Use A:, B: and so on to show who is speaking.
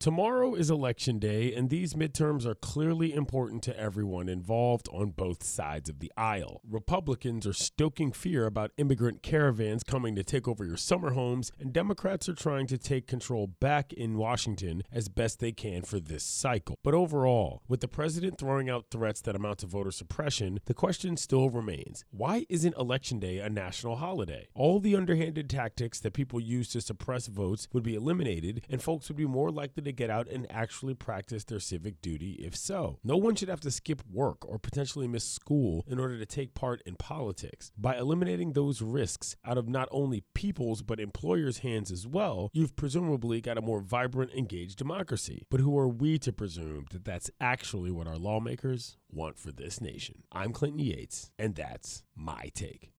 A: Tomorrow is Election Day, and these midterms are clearly important to everyone involved on both sides of the aisle. Republicans are stoking fear about immigrant caravans coming to take over your summer homes, and Democrats are trying to take control back in Washington as best they can for this cycle. But overall, with the president throwing out threats that amount to voter suppression, the question still remains: why isn't Election Day a national holiday? All the underhanded tactics that people use to suppress votes would be eliminated, and folks would be more likely to get out and actually practice their civic duty if so. No one should have to skip work or potentially miss school in order to take part in politics. By eliminating those risks out of not only people's but employers' hands as well, you've presumably got a more vibrant, engaged democracy. But who are we to presume that that's actually what our lawmakers want for this nation? I'm Clinton Yates, and that's my take.